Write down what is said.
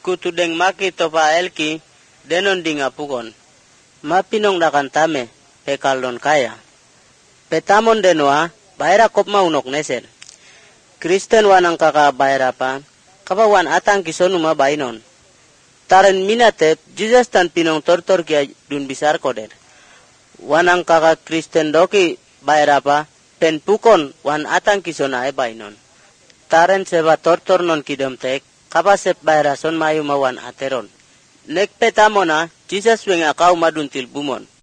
kutudeng maki topa elki denon dinga pukon. Mapinong dakan tame pekaldon kaya. Petamon denwa baira kopma unok nesel. Kristen wanang kaka baira pa kapawan atang kisonuma bainon. Taren minatep Jesus tan pinong tortor kia dun bisar koder. Wanang kaka Kristen doki baira pa pen pukon wan atang kisona e bainon. Taren seba tortor non kidom tek kapasep baira son mayu mawan ateron. Nek petamona Jesus wenga kau madun til bumon.